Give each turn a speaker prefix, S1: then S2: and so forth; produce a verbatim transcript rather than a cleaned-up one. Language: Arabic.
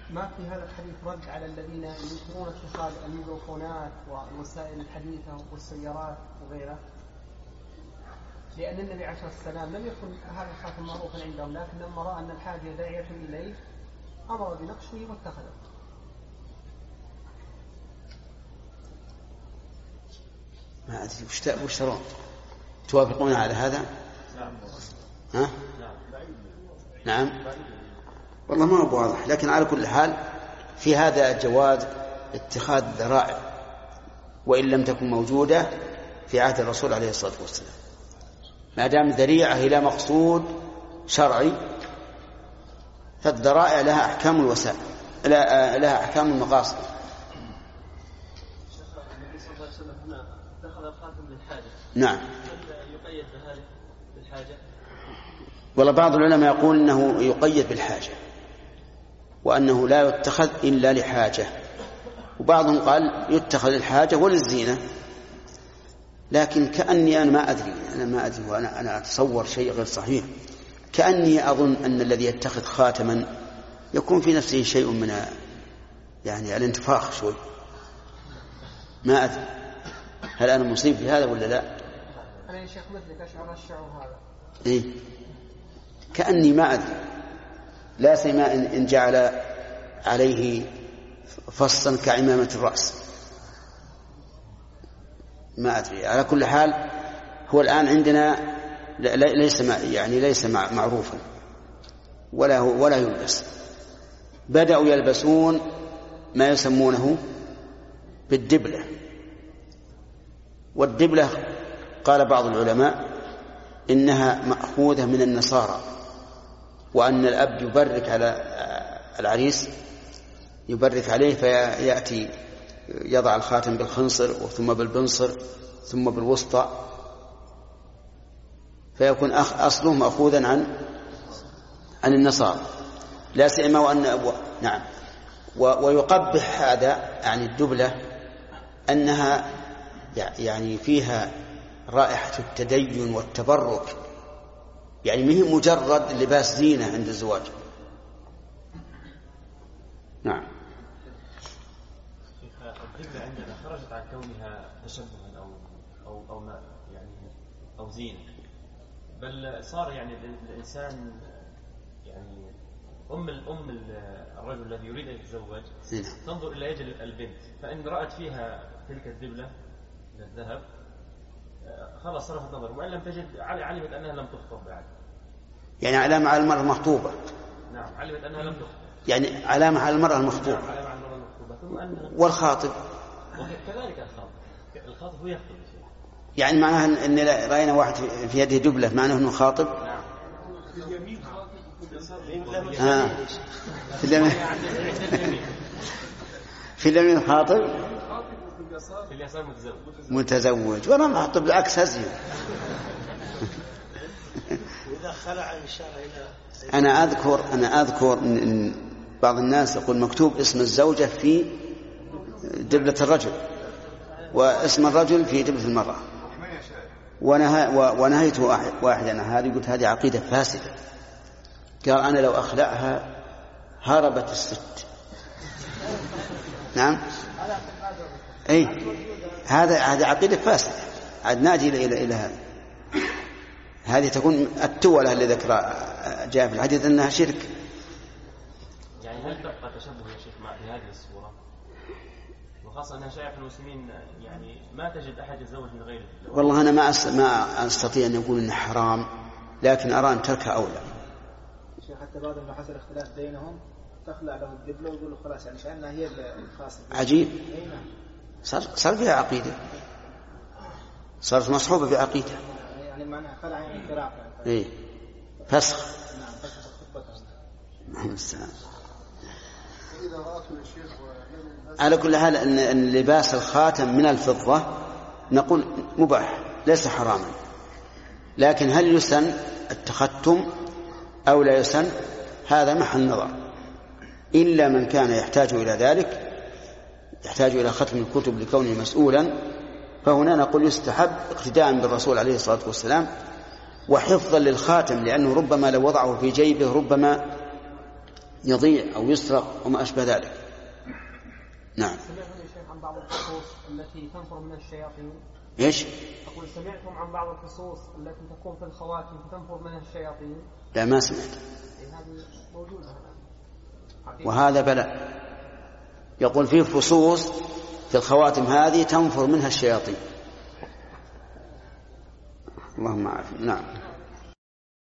S1: ما في هذا الحديث رد على الذين ينكرون اتخاذ الميكروفونات والوسائل الحديثة والسيارات وغيرها؟ لأن النبي عليه الصلاة والسلام لم يكن هذا الخاتم معروفا عندهم، لكن لما رأى أن الحاجة داعية إليه أمر بنقشه واتخذه.
S2: ما أدري وش ترون؟ توافقون على هذا؟ ها؟ نعم. والله ما هو واضح، لكن على كل حال في هذا جواز اتخاذ ذرائع وإن لم تكن موجودة في عهد الرسول عليه الصلاة والسلام، ما دام ذريعة إلى مقصود شرعي، فالذرائع لها أحكام الوسائل، لها أحكام المقاصد.
S3: النبي صلى الله عليه وسلم هنا اتخذ الخاتم للحاجة.
S2: نعم.
S3: هل يقيد بهذه بالحاجة؟
S2: والله بعض العلماء يقول أنه يقيد بالحاجة وأنه لا يتخذ إلا لحاجة، وبعضهم قال يتخذ للحاجة وللزينة، لكن كأني أنا ما أدري أنا ما أدري وأنا أنا أتصور شيء غير صحيح. كأني أظن أن الذي يتخذ خاتما يكون في نفسه شيء من يعني الانتفاخ شوي، ما أدري هل أنا مصيب في هذا ولا لا.
S1: أنا يا شيخ مثلك أشعر الشعور هذا.
S2: إيه كأني ما أدري، لا سيما إن جعل عليه فصا كعمامة الرأس، ما أدري. على كل حال هو الآن عندنا ليس يعني ليس معروفا ولا ولا يلبس. بدأوا يلبسون ما يسمونه بالدبلة، والدبلة قال بعض العلماء إنها مأخوذة من النصارى، وأن الأب يبرك على العريس يبرك عليه فيأتي يضع الخاتم بالخنصر ثم بالبنصر ثم بالوسطى، فيكون أصله مأخوذا عن عن النصارى، لا سيما وأن أبوه. نعم. ويقبح هذا يعني الدبلة أنها يعني فيها رائحة التدين والتبرك، يعني مهم مجرد لباس زينة عند الزواج. نعم.
S3: الدبلة عندنا خرجت عن كونها تشبها أو أو أو ما يعني أو زينة، بل صار يعني الإنسان يعني أم الأم الرجل الذي يريد أن يتزوج تنظر إلى يد البنت، فإن رأت فيها تلك الدبلة من الذهب خلاص صرفت نظر، وإن لم تجد علمت أنها لم تخطب بعد.
S2: يعني علامة على المرأة المخطوبة.
S3: نعم علمت أنها لم تخطب.
S2: يعني علامة على المرأة المخطوبة.
S3: نعم علامة على المرأة المخطوبة. ثم أن
S2: والخاطب.
S3: وكذلك الخاطب. الخاطب هو يخطب.
S2: يعني معناها أن رأينا واحد في يده دبلة معناه أنه خاطب.
S3: نعم.
S4: في اليمين خاطب وفي اليسار.
S2: آه. في اليمين. في اليمين خاطب.
S3: في اليسار متزوج.
S2: متزوج. وأنا محطب بالعكس هزي.
S4: وإذا خلع الإشارة إلى.
S2: أنا أذكر أنا أذكر إن بعض الناس يقول مكتوب اسم الزوجة في دبلة الرجل واسم الرجل في دبلة المرأة، ونهيت واحد أنا هذه قلت هذه عقيدة فاسدة، قال أنا لو أخلعها هربت الست. نعم. أي هذا هذا عقيدة فاسدة، عاد نأتي إلى إلى إلى هذا. هذه تكون التولة اللي ذكر جاء في الحديث أنها شرك.
S3: يعني هل تبقى تشبه يا شيخ مع هذه الصورة، وخاصة أنها شائعة في المسلمين، يعني ما تجد أحد يتزوج من غيره؟
S2: والله أنا ما ما أستطيع أن أقول إنه حرام، لكن أرى أن تركها أولى.
S1: شيخ حتى بعضهم لو حصل اختلاف بينهم تخلع له الدبلة ويقول له خلاص يعني كأنها هي الخاصة.
S2: عجيب. صار صار فيها عقيدة، صارت مصحوبة بعقيدة.
S1: يعني معناها خلع يعني فراق.
S2: إيه فسخ.
S1: نعم فسخ خطبتها.
S2: نعم السلام. على كل حال أن لباس الخاتم من الفضة نقول مباح ليس حراما، لكن هل يسن التختم أو لا يسن هذا محل نظر، إلا من كان يحتاج إلى ذلك، يحتاج إلى ختم الكتب لكونه مسؤولا، فهنا نقول يستحب اقتداء بالرسول عليه الصلاة والسلام وحفظا للخاتم، لأنه ربما لو وضعه في جيبه ربما يضيع أو يسرق وما أشبه ذلك. نعم.
S1: سمعتم يا شيخ عن بعض الفصوص التي تنفر من الشياطين؟
S2: إيش؟
S1: أقول سمعتم عن بعض الفصوص التي تكون في الخواتم تنفر منها الشياطين؟
S2: لا ما سمعت.
S1: هذه موجودة.
S2: وهذا بلاء. يقول فيه فصوص في الخواتم هذه تنفر منها الشياطين. اللهم عافية. نعم.